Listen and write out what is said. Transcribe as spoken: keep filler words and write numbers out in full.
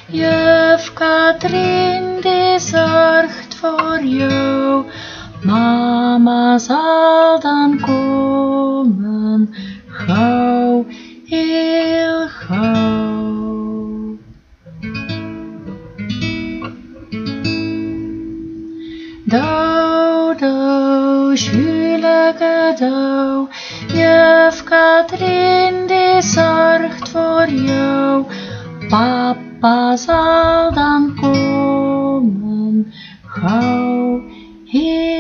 Juf Katrien die zorgt voor jou. Mama zal dan komen, gauw, heel gauw. Douw, douw, Juleke douw, Juf Katrien die zorgt voor jou. Papa zal dan komen, gauw, heel